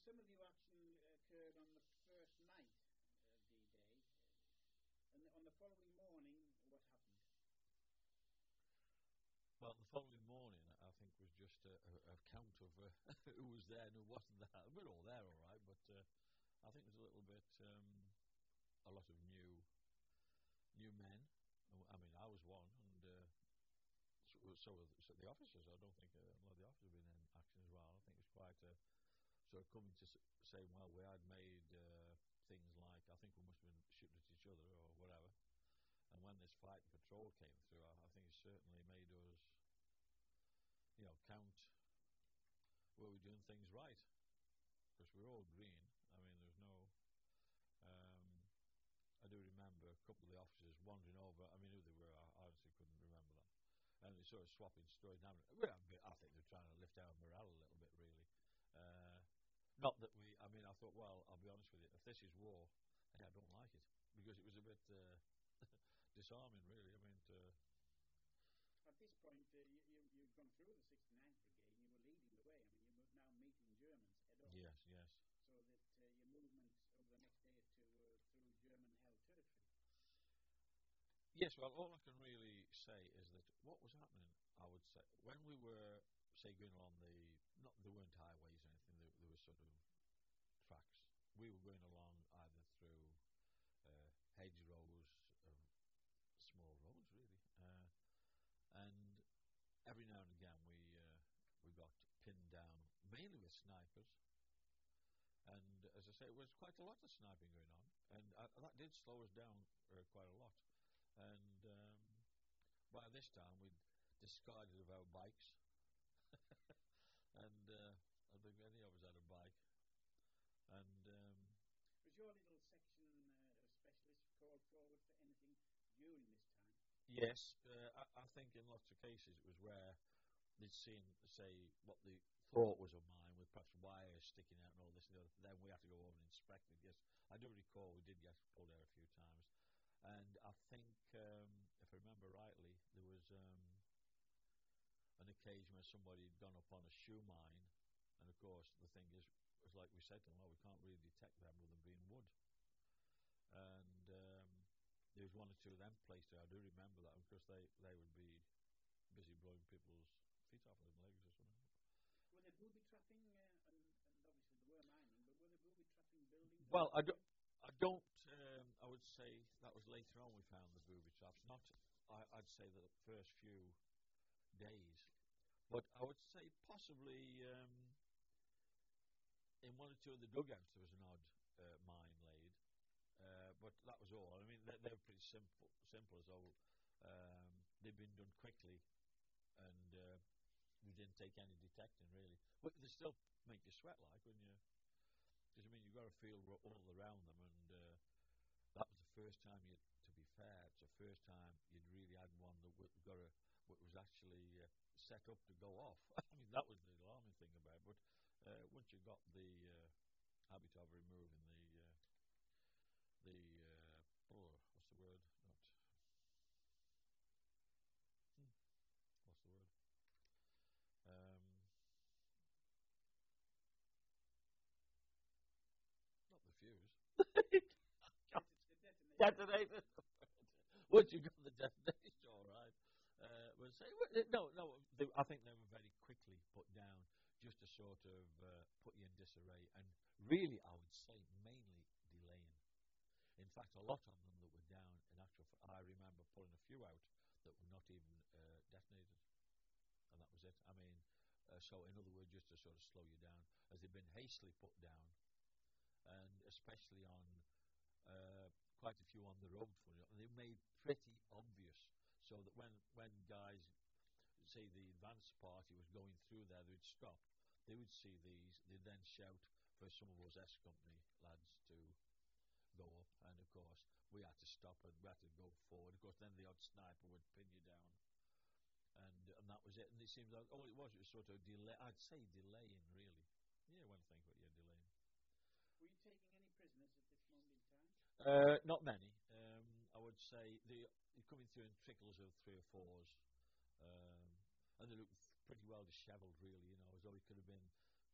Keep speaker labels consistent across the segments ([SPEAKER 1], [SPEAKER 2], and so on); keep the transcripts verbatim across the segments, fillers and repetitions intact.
[SPEAKER 1] some of the action occurred on the first night of D-Day, and on the following morning, what happened?
[SPEAKER 2] Well, the following morning, I think, was just a, a, a count of uh, who was there and who wasn't there. We're all there, all right, but uh, I think there's a little bit, um, a lot of new, new men. I mean, I was one, and uh, so, so, were the, so the officers. I don't think uh, a lot of the officers have been in action as well. I think it was quite a sort of coming to s say, well, we had made uh, things like, I think we must have been shooting at each other or whatever. And when this fight and patrol came through, I, I think it certainly made us, you know, count were we doing things right? Because we're all green. I mean, there's no. Um, I do remember a couple of the officers wandering over. I mean, who they were, I honestly couldn't remember them. And they sort of swapping stories. Now, I think they're trying to lift our morale a little bit, really. Uh, not that we. I mean, I thought, well, I'll be honest with you. If this is war, hey, I don't like it because it was a bit. Uh, disarming, really. I mean, to
[SPEAKER 1] at this point, uh, you, you, you'd gone through the sixty-ninth Brigade and you were leading the way. I mean, you were now meeting Germans head on.
[SPEAKER 2] Yes, yes.
[SPEAKER 1] So that uh, your movement over the next day or two uh, through German-held territory.
[SPEAKER 2] Yes, well, all I can really say is that what was happening, I would say, when we were, say, going along the, not there weren't highways or anything, there, there were sort of tracks. We were going along either through uh, hedgerows of small roads, really, uh, and every now and again we uh, we got pinned down, mainly with snipers. And as I say, it was quite a lot of sniping going on, and uh, that did slow us down uh, quite a lot. And um, by this time, we'd discarded of our bikes, and uh, I think many of us had a bike. And um,
[SPEAKER 1] was your little section uh, of specialists called forward for anything during this time?
[SPEAKER 2] Yes, uh, I, I think in lots of cases it was where they'd seen, say, what they thought was a mine with perhaps wires sticking out and all this and the other. Then we had to go over and inspect it. Yes, I do recall we did get pulled out a few times. And I think, um, if I remember rightly, there was um, an occasion where somebody had gone up on a shoe mine. And of course, the thing is, it was like we said to them, well, we can't really detect them with them being wood. And um, there was one or two of them placed there. I do remember that because they, they would be busy blowing people's feet off their legs or something.
[SPEAKER 1] Were they booby trapping? Uh, and, and obviously they were mining, but were they booby trapping buildings?
[SPEAKER 2] Well, I don't. I don't. Um, I would say that was later on we found the booby traps. Not. I, I'd say the first few days, but I would say possibly um, in one or two of the dugouts there was an odd uh, mine laid. Uh, but that was all. I mean, they, they were pretty simple, simple as all. Um, they'd been done quickly, and uh, we didn't take any detecting really. But they still make you sweat, like when you. Because I mean, you've got to feel all around them, and uh, that was the first time you. To be fair, it's the first time you'd really had one that w got a, what was actually uh, set up to go off. I mean, that was the alarming thing about it. But uh, once you got the uh, habit of removing the. Uh, The uh, oh, what's the word? Not hmm, what's the word? Um, not the fuse. Detonator. Once you got the detonation, all right. Uh, we'll say no, no. They, I think they were very quickly put down, just to sort of uh, put you in disarray, and really, I would say, mainly delaying. In fact, a lot of them that were down, in actual fact, I remember pulling a few out that were not even uh, detonated. And that was it. I mean, uh, so in other words, just to sort of slow you down, as they've been hastily put down, and especially on uh, quite a few on the road, for it, and they made pretty obvious, so that when, when guys, say the advance party was going through there, they'd stop, they would see these, they'd then shout for some of those S Company lads to go up, and of course we had to stop and we had to go forward. Of course, then the odd sniper would pin you down, and and that was it. And it seemed like all it was it was sort of delay. I'd say delaying, really. Yeah, one thing, but yeah, delaying.
[SPEAKER 1] Were you taking any prisoners at this moment in time?
[SPEAKER 2] Uh, not many. Um, I would say they you're coming through in trickles of three or fours, um, and they looked pretty well dishevelled, really. You know, as though it could have been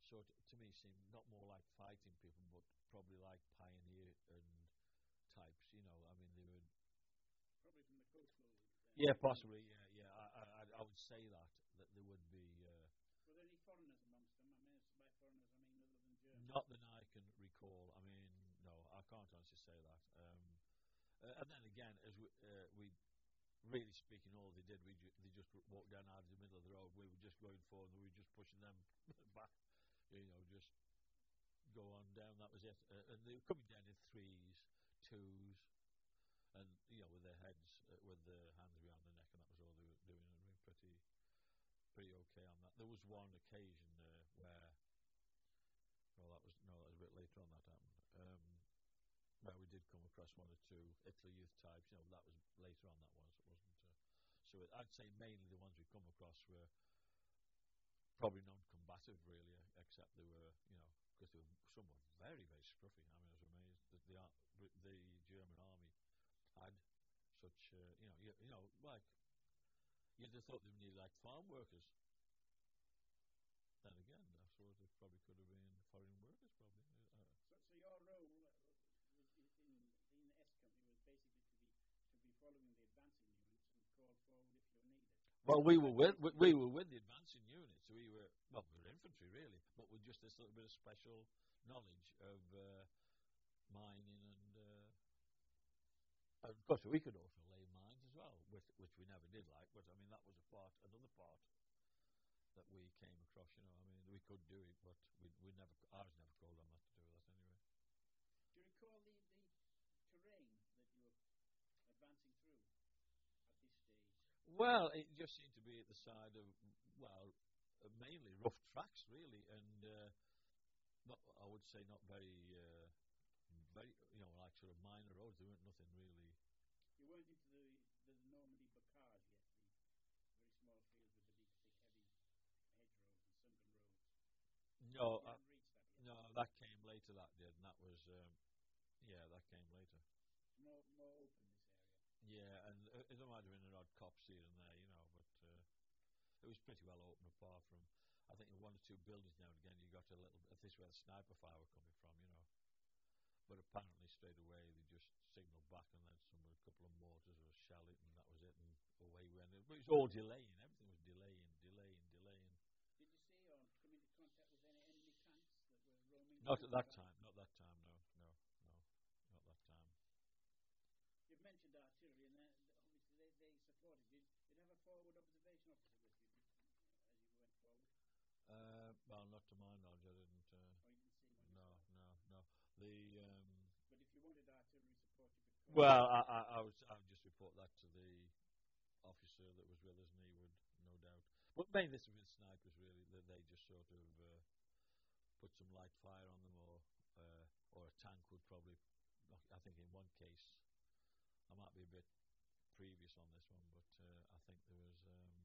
[SPEAKER 2] sort of, to me, seemed not more like fighting people, but probably like pioneer and types. You know, I mean, they were.
[SPEAKER 1] Probably from the coastal. Uh,
[SPEAKER 2] Yeah, possibly. Yeah, yeah. I, I, I would say that that there would be. Uh,
[SPEAKER 1] Were there any foreigners amongst them? I mean, by foreigners, I mean other than Germans.
[SPEAKER 2] not that I can recall. I mean, no, I can't honestly say that. Um, uh, and then again, as we, uh, we really speaking, all they did, we ju- they just walked down out of the middle of the road. We were just going forward, and we were just pushing them back. You know, just go on down. That was it. Uh, and they were coming down in threes, twos, and you know, with their heads, uh, with their hands behind the neck, and that was all they were doing. And we were pretty, pretty okay on that. There was one occasion uh, where, well, that was no, that was a bit later on that happened. Um, where we did come across one or two Italy youth types. You know, that was later on. That was it wasn't. Uh, so it, I'd say mainly the ones we come across were probably non-combative, really, uh, except they were, you know, because they were some were very, very scruffy. I mean, I was amazed that the ar- the German army had such, uh, you know, you, you know, like you'd have thought they needed like farm workers. Then again, I suppose they probably could have been foreign workers, probably. Uh,
[SPEAKER 1] So, so your role uh, was in, in in the S company was basically to be to be following the advancing units and call forward if you needed.
[SPEAKER 2] well, we were with we, we were with the advancing units. We were well, we were infantry really, but with just this little bit of special knowledge of uh, mining and. Uh, Of course, we could also lay mines as well, which, which we never did like. But I mean, that was a part, another part that we came across. You know, I mean, we could do it, but we we never. I was never called on that to do that anyway.
[SPEAKER 1] Do you recall the, the terrain that you were advancing through at this stage?
[SPEAKER 2] Well, it just seemed to be at the side of well, uh, mainly rough tracks, really, and uh, not. I would say not very, uh, very, you know, like sort of minor roads. There weren't nothing really.
[SPEAKER 1] You weren't into the the Normandy bocage yet, the very small fields with the big, big, heavy hedgerows and sunken roads.
[SPEAKER 2] No,
[SPEAKER 1] You
[SPEAKER 2] uh,
[SPEAKER 1] hadn't reached that yet.
[SPEAKER 2] no, that came later. That did, and that was, um, yeah, that came later.
[SPEAKER 1] More more open this area.
[SPEAKER 2] Yeah, and uh, there might have been an odd copse here and there, you know, but uh, it was pretty well open apart from, I think, one or two buildings now and again. You got a little bit. This is where the sniper fire were coming from, you know. But apparently, straight away, they just signalled back, and then some a couple of mortars or shell it, and that was it, and away we went. But it was all delaying. Everything was delaying, delaying, delaying.
[SPEAKER 1] Did you see or come into contact with any enemy tanks that were roaming?
[SPEAKER 2] Not at that
[SPEAKER 1] about?
[SPEAKER 2] time. Not that time. No, no, no, not that time.
[SPEAKER 1] You've mentioned artillery, and uh, obviously they, they supported you. Did you have a forward observation officer with you as you went forward?
[SPEAKER 2] Uh, well, not to my knowledge, I didn't. Uh,
[SPEAKER 1] Or you didn't see one
[SPEAKER 2] no,
[SPEAKER 1] yourself?
[SPEAKER 2] no, no. The um,
[SPEAKER 1] But if you wanted artillery support, you could call.
[SPEAKER 2] well, I, I, I would, I would just report that to the officer that was with us, and he would, no doubt. But mainly this was with snipers, really. That they just sort of uh, put some light fire on them, or uh, or a tank would probably. I think in one case, I might be a bit previous on this one, but uh, I think there was. Um,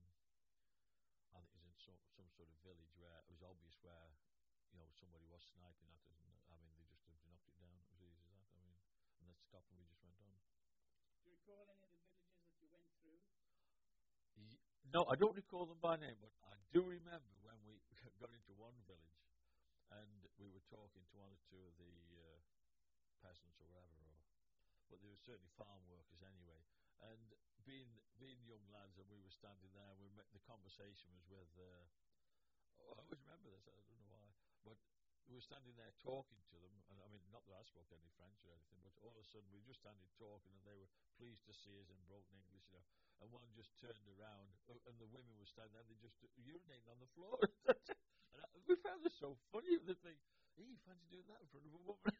[SPEAKER 2] I think it was in some, some sort of village where it was obvious where, you know, somebody was sniping at us, and I mean, they just knocked it down. It was easy as that. I mean, and that stopped, and we just went on.
[SPEAKER 1] Do you recall any of the villages that you went through?
[SPEAKER 2] Y- No, I don't recall them by name, but I do remember when we got into one village, and we were talking to one or two of the uh, peasants or whatever, or, but they were certainly farm workers anyway. And being being young lads, and we were standing there, we met, the conversation was with. Uh, oh, I always remember this. I don't know why, but we were standing there talking to them, and I mean, not that I spoke any French or anything, but all of a sudden we were just standing talking, and they were pleased to see us in broken English, you know. And one just turned around, uh, and the women were standing there, and they just urinating on the floor. And I, we found this so funny. The thing, hey, you fancy doing that in front of a woman?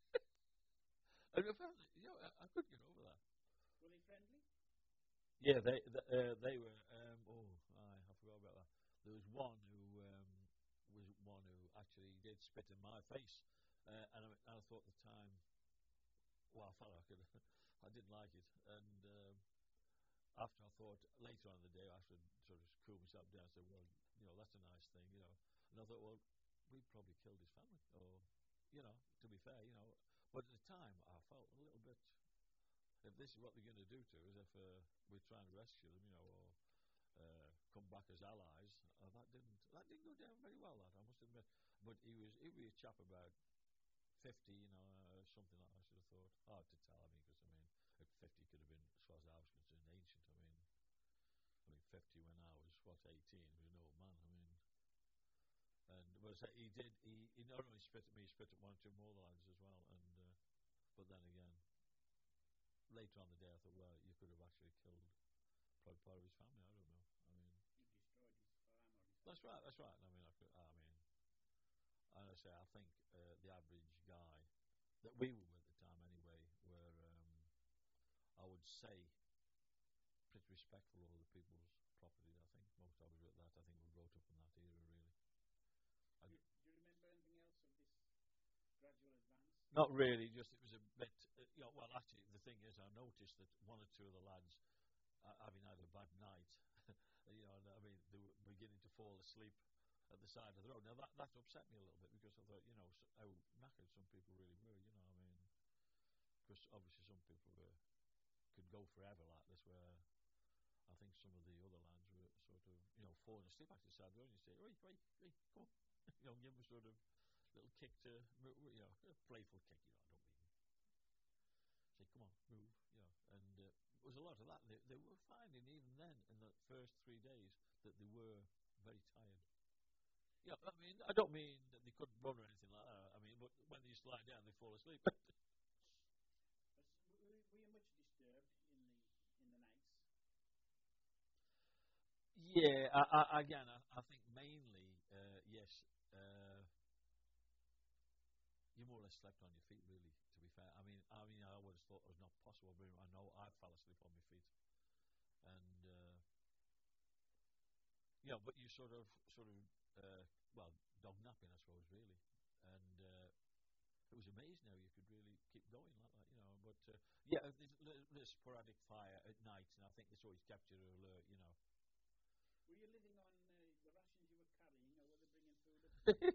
[SPEAKER 2] And I found it, you know, I, I couldn't get over that.
[SPEAKER 1] Were they friendly?
[SPEAKER 2] Yeah, they they, uh, they were. Um, oh, I, I forgot about that. There was one who um, was one who actually did spit in my face, uh, and I, I thought at the time, well, I felt I could, I didn't like it, and um, after I thought later on in the day, I should sort of cool myself down and say, well, you know, that's a nice thing, you know. And I thought, well, we'd probably killed his family, or, you know, to be fair, you know. But at the time, I felt a little bit. If this is what they're going to do to us, if uh, we're trying to rescue them, you know, or uh, come back as allies, uh, that didn't that didn't go down very well, that I must admit. But he was he was a chap about fifty, you know, uh, something like that. I should have thought. Hard to tell. I mean, because I mean, at fifty could have been, as far as I was concerned, ancient. I mean, I mean, fifty when I was what eighteen was an old man. I mean, and but he did. He, he not only spit at me, he spit at one or two more lads as well. And uh, but then again, later on the day, I thought, well, you could have actually killed probably part of his family. I don't know. I mean,
[SPEAKER 1] You destroyed his farm or his.
[SPEAKER 2] that's right. That's right. I mean, I, could, I mean, as I say, I think uh, the average guy that we were with at the time, anyway, were um, I would say pretty respectful of other people's property. I think most of us were at that. I think we brought up in that era, really.
[SPEAKER 1] Do you, do you remember anything else of this gradual advance?
[SPEAKER 2] Not really. Just it was a bit. Uh, you know, well, actually, the thing is, I noticed that one or two of the lads, uh, having had a bad night, you know, and, I mean, they were beginning to fall asleep at the side of the road. Now that that upset me a little bit because I thought, you know, so, how knackered some people really were. You know, I mean, because obviously some people were, could go forever like this, where I think some of the other lads were sort of, you know, falling asleep at the side of the road. And you say, wait, wait, wait, come on, you know, give them a sort of little kick to, you know, a playful kick. You know, I don't mean say, come on, move, you know. And uh, there was a lot of that. They, they were finding even then in the first three days that they were very tired. Yeah, I mean, I don't mean that they couldn't run or anything like that. I mean, but when they used to lie down, they fall asleep.
[SPEAKER 1] Were, were you much disturbed in the in the nights?
[SPEAKER 2] Yeah, I, I, again, I, I think mainly, uh, yes, uh, you more or less slept on your feet, really, to be fair. I mean, I mean, I always thought it was not possible, but I know I fell asleep on my feet. And, uh, you know, but you sort of, sort of, uh, well, dog napping, I suppose, really. And uh, it was amazing how you could really keep going like that, you know. But, uh, yeah, there's, there's sporadic fire at night, and I think this always kept you alert, you know.
[SPEAKER 1] Were you living on uh, the rations you were carrying, or were they bringing food up?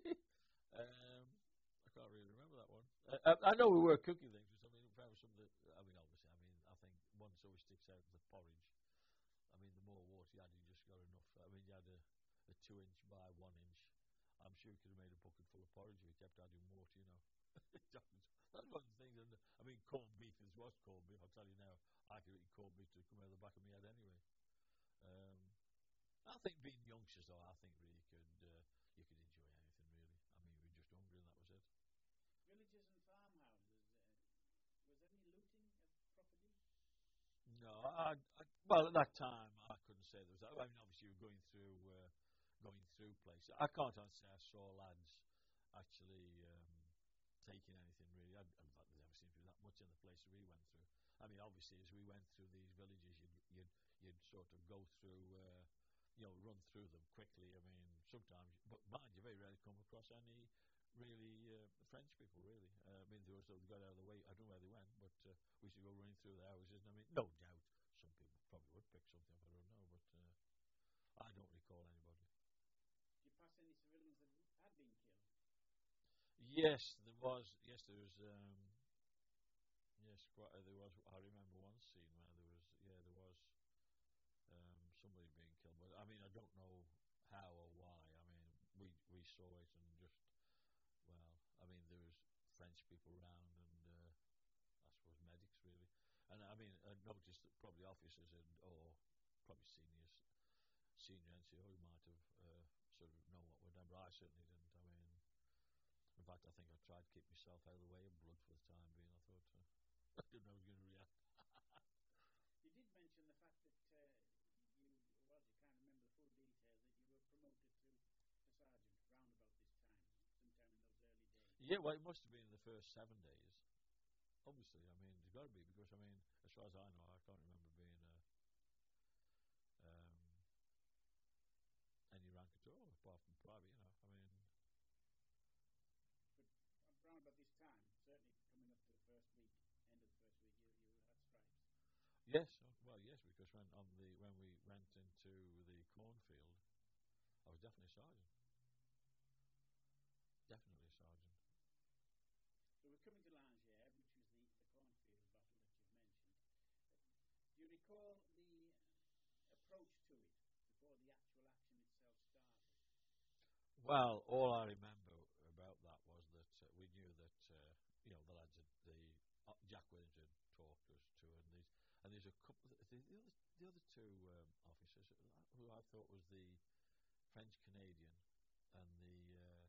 [SPEAKER 2] um, I can't really remember that one. Uh, I, I know we were cooking things. I mean, perhaps some of the, I mean, obviously, I mean, I think one always sticks out the porridge. I mean, the more water you had, you just got enough. I mean, you had a, a two inch by one inch. I'm sure you could have made a bucket full of porridge if you kept adding water, you know. That's one of the things. And I mean, corned beef is what's corned beef. I'll tell you now, I could eat corned beef to come out of the back of my head anyway. Um, I think being youngsters, though, I think really could uh, you could enjoy anything really. I mean, we were just hungry and that was it.
[SPEAKER 1] Villages and farmhouses. Uh, was there any looting of property?
[SPEAKER 2] No, I, I, well, at that time I couldn't say there was. I mean, obviously you were going through, uh, going through places. I can't honestly say I saw lads actually um, taking anything really. I, I, there never seemed to be that much in the places we went through. I mean, obviously as we went through these villages, you'd you'd, you'd sort of go through, uh, you know, run through them quickly. I mean, sometimes, but mind you, very rarely come across any really uh, French people, really. Uh, I mean, they, was, they got out of the way. I don't know where they went, but uh, we should go running through the houses. And I mean, no doubt some people probably would pick something up. I don't know, but uh, I don't recall anybody.
[SPEAKER 1] Did you pass any civilians that had been killed?
[SPEAKER 2] Yes, there was. Yes, there was. Um, yes, quite. Uh, there was. I remember one scene where there was. Yeah, there was um, somebody being killed. But I mean, I don't know how or why. I mean, we we saw it and just. Well, I mean, there was French people around, and uh, I suppose medics really. And I mean, I noticed that probably officers and or probably seniors, senior N C O might have uh, sort of known what we'd done, but I certainly didn't. I mean, in fact, I think I tried to keep myself out of the way of blood for the time being. I thought uh, I didn't know I was going to react.
[SPEAKER 1] You did mention the fact that uh, you, well, you can't remember the full details, that you were promoted to, to sergeant round about this time, sometime in those early days.
[SPEAKER 2] Yeah, well, it must have been in the first seven days. Obviously, I mean, it's got to be because I mean, as far as I know, I can't remember being a, um, any rank at all apart from private. You know, I mean.
[SPEAKER 1] But around about this time, certainly coming up to the first week, end of the first week, you, you had stripes.
[SPEAKER 2] Yes, well, yes, because when on the when we went into the cornfield, I was definitely a sergeant. Definitely a sergeant.
[SPEAKER 1] So we're coming to Langier, which was the, the cornfield battle that you've mentioned. Do you recall the approach to it before the actual action itself started?
[SPEAKER 2] Well, all I remember about that was that uh, we knew that uh, you know the lads had the uh, Jack Williams had talked us to, and these and there's a couple the, the other the other two um, officers who I thought was the French Canadian and the uh,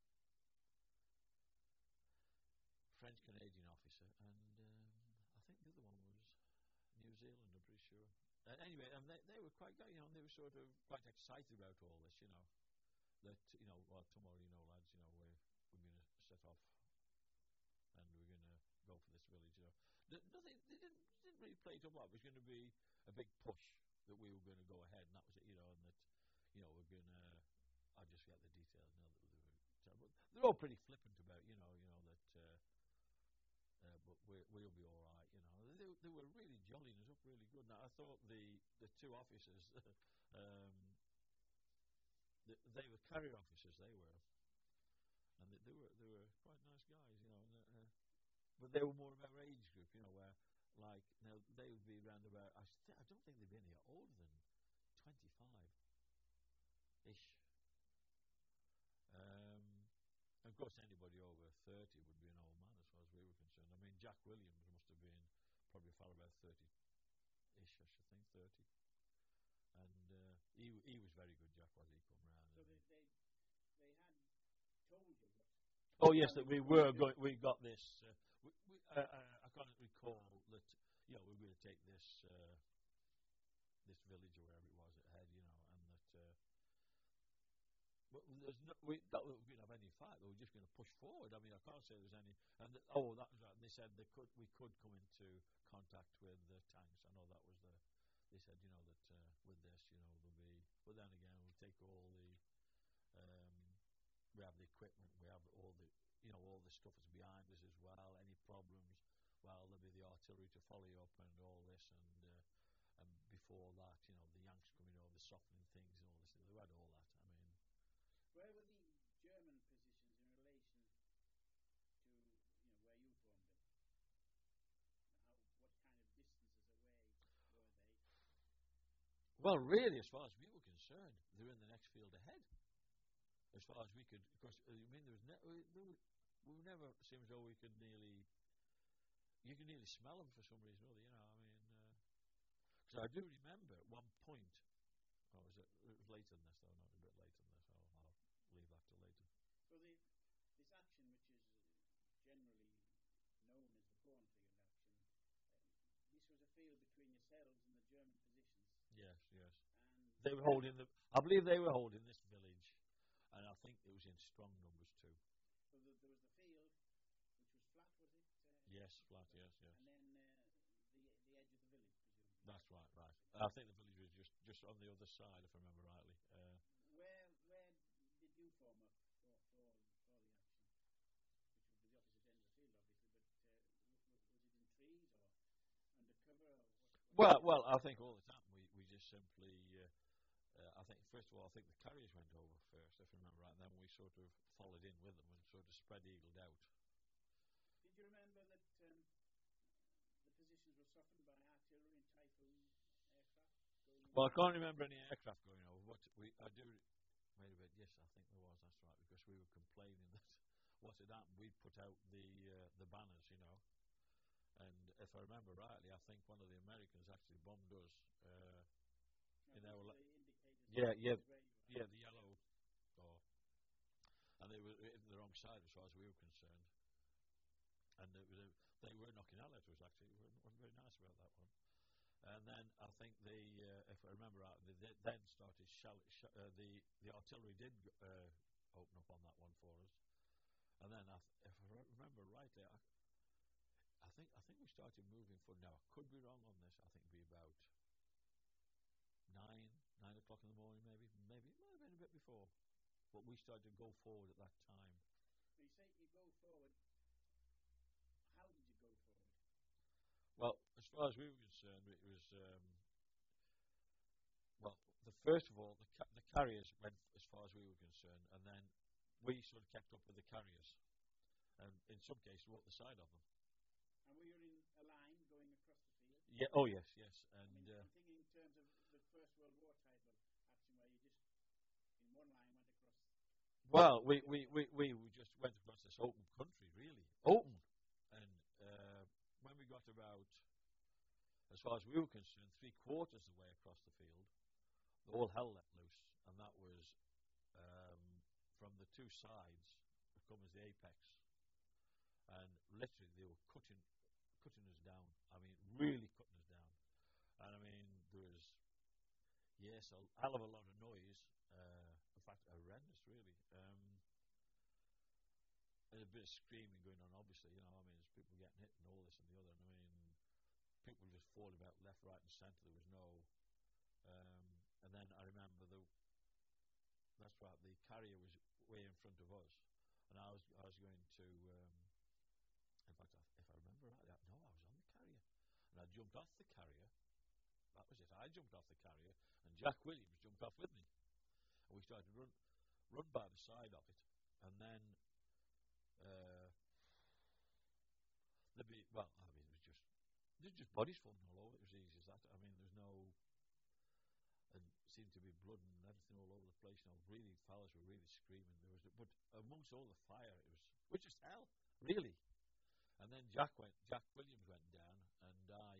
[SPEAKER 2] French Canadian officer, and um, I think the other one was New Zealand. I'm pretty sure. Uh, anyway, and they they were quite you know they were sort of quite excited about all this, you know. That you know, well, tomorrow, you know, lads, you know, we're we're going to set off and we're going to go for this village. You know, Th- nothing. They didn't didn't really play it up. It was going to be a big push that we were going to go ahead, and that was it. You know, and that you know we're going to. I just get the details now that they were terrible. They're all pretty flippant about, you know, you know that. Uh, uh, but we're, we'll be all right, you know. They, they were really jollying us up really good. Now I thought the the two officers. um, They, they were carrier officers. They were, and they, they were they were quite nice guys, you know. And, uh, but they were more of our age group, you know, where like now they would be around about. I, th- I don't think they'd be any older than twenty-five ish. Um, of course, anybody over thirty would be an old man as far as we were concerned. I mean, Jack Williams must have been probably a fellow about thirty ish, I should think, thirty. And uh, he he was very good. Jack was. He come round.
[SPEAKER 1] So they, they they had told you what.
[SPEAKER 2] Oh yes, that we were going. We got this. Uh, we, we, uh, uh, I can't recall that. You know, we were going to take this uh, this village or wherever it was ahead. You know, and that. Uh, but there's no, we that we didn't have any fight. We were just going to push forward. I mean, I can't say there's any. And the, oh, that was right. And they said they could. We could come into contact with the tanks. I know that was the. They said, you know, that uh, with this, you know, there'll be. But then again, we'll take all the. Um, we have the equipment. We have all the. You know, all the stuff is behind us as well. Any problems, well, there'll be the artillery to follow you up and all this. And uh, and before that, you know, the Yanks coming over, softening things and all this. They had all that. I mean,
[SPEAKER 1] where were the German positions in relation to you know where you formed them? How, what kind of distances away were they?
[SPEAKER 2] well, really, as far as we were concerned, they were in the next field ahead. As far as we could, of course, I mean, there was ne- we, there were, we were never seemed as though we could nearly. You could nearly smell them for some reason or other, you know. I mean, because uh, I do remember at one point. Oh, was it? It was later than this, though. Not a bit later than this. I'll, I'll leave that till later.
[SPEAKER 1] So the, this action, which is generally known as the cornfield action, uh, this was a field between yourselves and the German positions.
[SPEAKER 2] Yes, yes.
[SPEAKER 1] And
[SPEAKER 2] they were holding the. I believe they were holding this village, and I think it was in strong numbers too.
[SPEAKER 1] So the, there was the field, which was flat, was it? Uh,
[SPEAKER 2] yes, flat. Yes, yes.
[SPEAKER 1] And then uh, the the edge of the village, presumably.
[SPEAKER 2] That's right, right. I think the village was just, just on the other side, if I remember rightly. Uh,
[SPEAKER 1] where where did you form up for for, for the action? Which would be the opposite end of the field, obviously. But uh, w- w- was it in trees or under cover? Or what, what
[SPEAKER 2] well, well, I think all the time we we just simply. Uh, uh, I think first of all, I think the carriers went over first, if I remember right. And then we sort of followed in with them and sort of spread eagled out.
[SPEAKER 1] Did you remember that um, the positions were softened by artillery and Typhoon aircraft going in?
[SPEAKER 2] Well, I can't remember any aircraft going over. What we I do. Wait a bit. Yes, I think there was. That's right. Because we were complaining that what had happened. We put out the uh, the banners, you know, and if I remember rightly, I think one of the Americans actually bombed us. Uh,
[SPEAKER 1] no,
[SPEAKER 2] in our
[SPEAKER 1] the
[SPEAKER 2] la-
[SPEAKER 1] indicators
[SPEAKER 2] yeah, yeah,
[SPEAKER 1] right.
[SPEAKER 2] yeah, the yellow door, and they were in the wrong side as far as we were concerned. And it was a, they were knocking out at us actually. It wasn't very nice about that one. And then I think they, uh, if I remember right, they, they then started shell, sh- uh, the the artillery did uh, open up on that one for us. And then, I th- if I remember rightly, I, I think I think we started moving forward. Now I could be wrong on this. I think it'd be about nine nine o'clock in the morning, maybe maybe it might have been a bit before. But we started to go forward at that time.
[SPEAKER 1] So you say you go forward. How did you go forward?
[SPEAKER 2] Well, as far as we were concerned, it was um, well. The first of all, the ca- the carriers went as far as we were concerned, and then we sort of kept up with the carriers, and in some cases walked the side of them.
[SPEAKER 1] And were you in a line going across the field?
[SPEAKER 2] Yeah. Oh yes, yes. And
[SPEAKER 1] I mean,
[SPEAKER 2] uh,
[SPEAKER 1] I'm thinking in terms of the First World War type of action, where you just in one line went across.
[SPEAKER 2] Well, we, we, we, we we just went across this open country, really. Open. And uh, when we got about, as far as we were concerned, three quarters of the way across the field, the whole hell let loose. And that was um, from the two sides, that come as the apex. And literally, they were cutting, cutting us down. I mean, really cutting us down. And I mean, there was, yes, a hell of a lot of noise. Uh, in fact, horrendous, really. Um, and a bit of screaming going on, obviously. You know, I mean, there's people getting hit and all this and the other. And I mean, people just falling about left, right, and centre. There was no. Um, and then I remember the. That's right. The carrier was way in front of us, and I was I was going to. Um, in fact, if I remember right, no, I was on the carrier, and I jumped off the carrier. That was it. I jumped off the carrier, and Jack Williams jumped off with me. And we started to run, run by the side of it, and then uh, there'd be well, I mean, it was just there's just bodies falling all over. It was easy as that. I mean, there's no, and seemed to be blood and everything all over the place. You know, really, fellas were really screaming. There was, but amongst all the fire, it was, it was just hell, really. And then Jack went, Jack Williams went down, and I,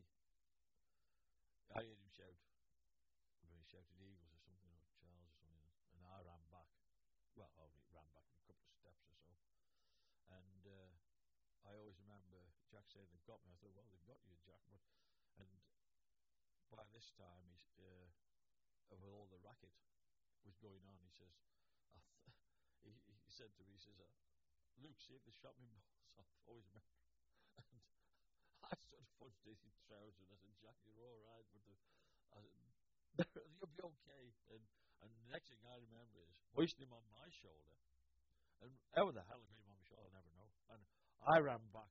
[SPEAKER 2] I heard him shout. He shouted Eagles or something, or Charles or something, and I ran back. Well, I only ran back a couple of steps or so. And uh, I always remember Jack saying, "They've got me." I thought, "Well, they've got you, Jack." But and by this time, he's, uh, with all the racket was going on, he says, I th- he, he said to me, he says, uh, "Luke, see if they shot me balls off." Always remember. And I sort of punched his trousers, and I said, "Jack, you're all right, but the." I said, "You'll be okay." And, and the next thing I remember is hoisting him on my shoulder. And how the hell I got him on my shoulder, I never know. And I ran back,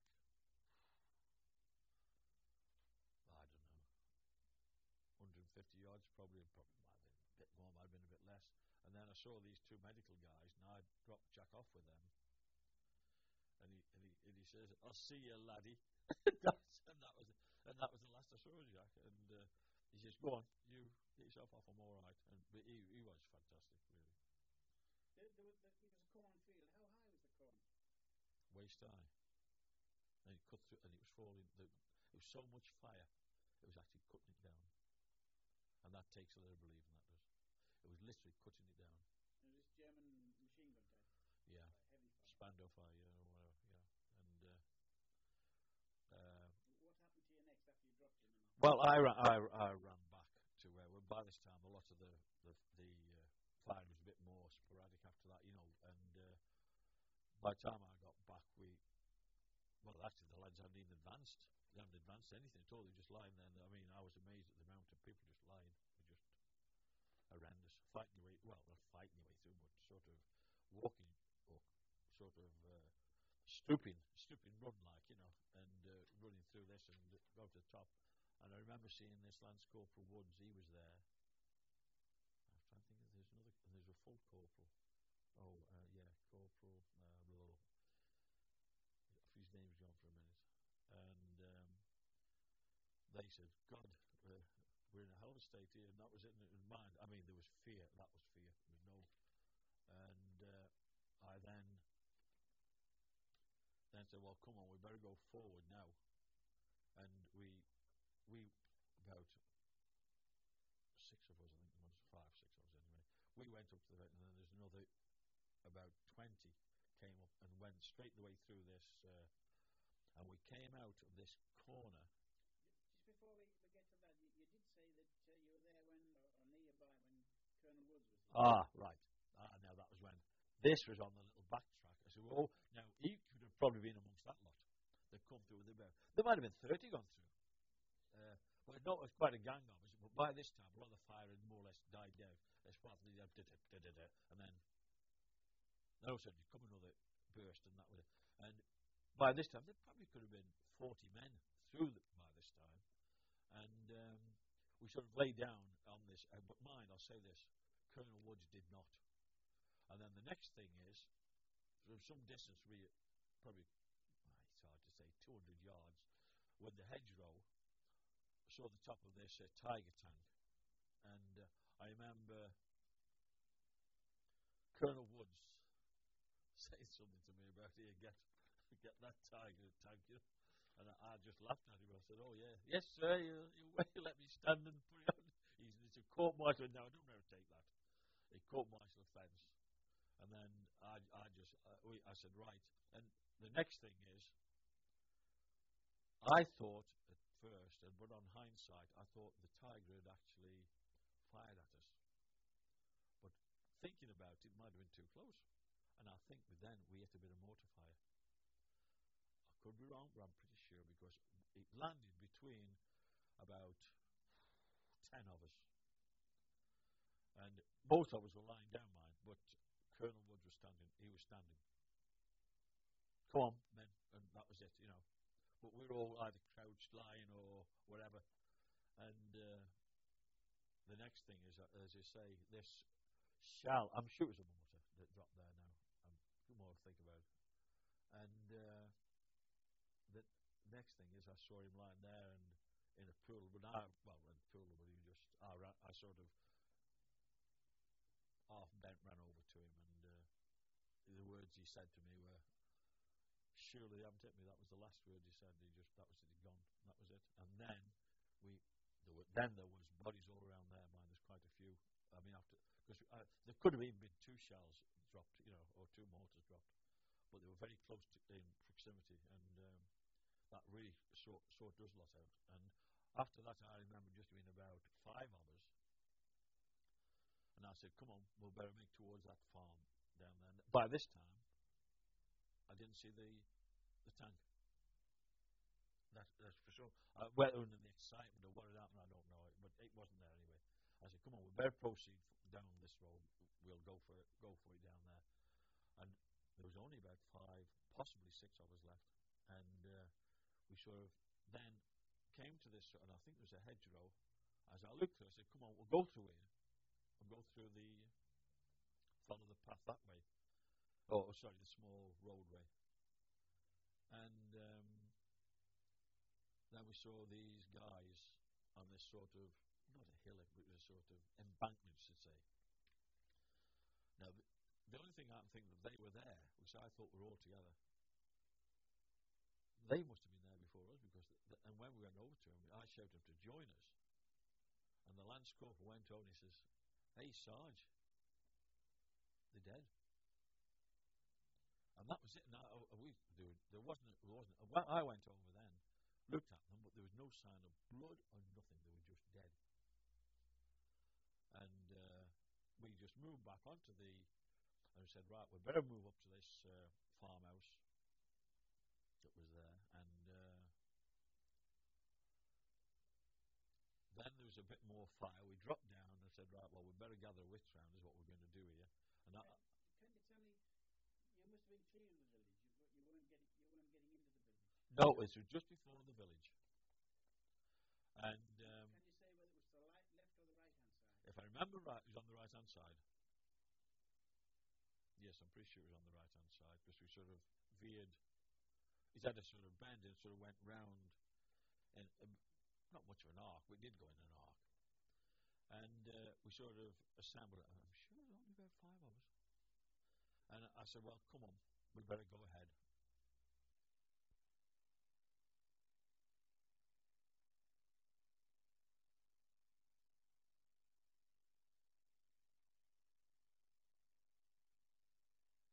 [SPEAKER 2] I don't know, one hundred fifty yards, probably, probably might have been a bit more, might have been a bit less. And then I saw these two medical guys, and I dropped Jack off with them. And he, and he, and he says, "I'll see you, laddie." and, that was, and that was the last I saw of Jack. And uh, he says, "Go on, you get yourself off, I'm all right." And but he, he was fantastic, really.
[SPEAKER 1] There, there, was, there was a cornfield. How high was the corn?
[SPEAKER 2] Waist high. And it cut through, and it was falling. The, it was so much fire, it was actually cutting it down. And that takes a little believing, that does. It was literally cutting it down.
[SPEAKER 1] And this German machine gun type?
[SPEAKER 2] Yeah.
[SPEAKER 1] Heavy fire.
[SPEAKER 2] Spandau fire, yeah, or whatever, yeah. And uh, uh,
[SPEAKER 1] what happened to you next after you dropped him?
[SPEAKER 2] Well, I, ra- I, I ran back to where, well, by this time, a lot of the, the, the uh, fire was a bit more sporadic after that, you know, and uh, by the time I got back, we, well, actually, the lads hadn't even advanced. They hadn't advanced anything at all. They were just lying there. And, I mean, I was amazed at the amount of people just lying. They were just horrendous. Fighting your way, well, not fighting your way through, but sort of walking, or sort of uh, stooping, stooping run like, you know, and uh, running through this and uh, go to the top. And I remember seeing this Lance Corporal Woods. He was there. I was trying to think if there's another, and there's a full corporal. Oh, uh, yeah, corporal. Uh, blah, blah. His name's gone for a minute. And um, they said, "God, uh, we're in a hell of a state here." And that was it in mind. I mean, there was fear. That was fear. There was no. And uh, I then then said, "Well, come on, we better go forward now." And we we about six of us, I think there was five, six of us anyway. We went up to the and then there's another about twenty came up and went straight the way through this. Uh, and we came out of this corner.
[SPEAKER 1] Just before we, we get to that, you, you did say that uh, you were there when, or, or nearby when Colonel Woods was there.
[SPEAKER 2] Ah, right. Ah, now that was when. This was on the little backtrack. I said, "Well, now he could have probably been amongst that lot that come through with the bear. There might have been thirty gone through. Uh, but no, it was quite a gang of us. But by this time, a lot of the fire had more or less died down. There's probably da da da da da, and then all of a sudden, you come another burst, and that was it. And by this time, there probably could have been forty men through the, by this time. And um, we sort of lay down on this. Uh, but mind, I'll say this, Colonel Woods did not. And then the next thing is, from some distance, we probably, it's hard to say, two hundred yards, with the hedgerow, saw the top of this uh, tiger tank. And uh, I remember Colonel Woods you get get that tiger tank, you know? And I, I just laughed at him. I said, "Oh yeah, yes sir, you, you, you let me stand and put it on." He's, it's a court martial. No, I don't know how to take that. A court martial offence. And then I, I just, uh, we, I said, right. And the next thing is, I thought at first, and but on hindsight, I thought the tiger had actually fired at us. But thinking about it, it might have been too close. And I think then we hit a bit of mortar fire. I could be wrong, but I'm pretty sure because it landed between about ten of us. And both of us were lying down, mind, but Colonel Woods was standing. He was standing. Come on, men, and that was it, you know. But we were all either crouched, lying, or whatever. And uh, the next thing is, uh, as you say, this shell. I'm sure it was a mortar that dropped there. Now, I'm more to think about it. And uh, the next thing is, I saw him lying there and in a pool. But I, well, in a pool, but he just, I, ran, I sort of half bent, ran over to him, and uh, the words he said to me were, "Surely they haven't hit me." That was the last word he said. He just, that was it. He'd gone. That was it. And then we, there were, then there was bodies all around there. Man, there's quite a few. I mean, after because uh, there could have even been two shells dropped, you know, or two mortars dropped, but they were very close to, in proximity, and um, that really sort sort us lot out. And after that, I remember just being about five of us. And I said, "Come on, we'll better make towards that farm down there." By this time, I didn't see the the tank. That, that's for sure. Uh, whether in the excitement or what had happened, I don't know. But it wasn't there anyway. I said, "Come on, we better proceed down this road. We'll go for it. Go for it down there." And there was only about five, possibly six of us left. And uh, we sort of then came to this, and I think there was a hedgerow. As I looked through, I said, "Come on, we'll go through here. We'll go through the follow the path that way." Oh, sorry, the small roadway. And um, then we saw these guys on this sort of, not a hillock, but a sort of embankment, should say. Now, the, the only thing I can think that they were there, which I thought were all together, they must have been there before us, because, the, and when we went over to them, I shouted them to join us. And the Lance Corporal went over and he says, "Hey, Sarge, they're dead." And that was it. Now, uh, we, there, there wasn't, there wasn't. Well, I went over then, looked at them, but there was no sign of blood or nothing. They were just dead. And uh, we just moved back onto the, and we said, "Right, we better move up to this uh, farmhouse that was there." And uh, then there was a bit more fire. We dropped down and said, "Right, well, we better gather wits round, is what we're going to do here." And
[SPEAKER 1] can,
[SPEAKER 2] I,
[SPEAKER 1] can you tell me? You must have been clear of the village. You, you weren't getting. You weren't getting into the village.
[SPEAKER 2] no, it was just before the village. And um,
[SPEAKER 1] can you say whether it was the right, left or the right hand side?
[SPEAKER 2] If I remember right, it was on the right hand side. Yes, I'm pretty sure it was on the right hand side, because we sort of veered. It had a sort of bend and sort of went round, and um, not much of an arc. We did go in an arc, and uh, we sort of assembled. I'm sure there were only about five of us. And I said, "Well, come on, we better go ahead."